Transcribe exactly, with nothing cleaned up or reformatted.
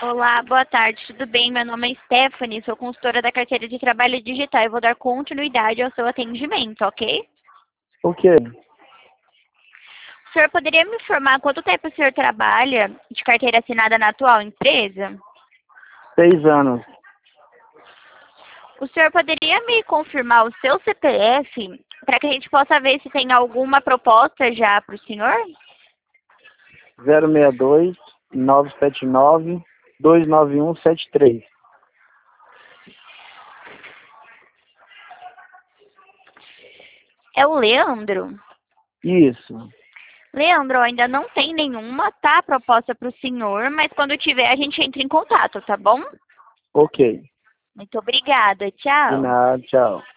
Olá, boa tarde, tudo bem? Meu nome é Stephanie, sou consultora da carteira de trabalho digital e vou dar continuidade ao seu atendimento, ok? Ok. O senhor poderia me informar quanto tempo o senhor trabalha de carteira assinada na atual empresa? Seis anos. O senhor poderia me confirmar o seu C P F para que a gente possa ver se tem alguma proposta já para o senhor? zero seis dois, nove sete nove, dois nove um sete três. É o Leandro. Isso. Leandro, ainda não tem nenhuma, tá, proposta para o senhor, mas quando tiver a gente entra em contato, tá bom? Ok. Muito obrigada, De tchau. nada, tchau.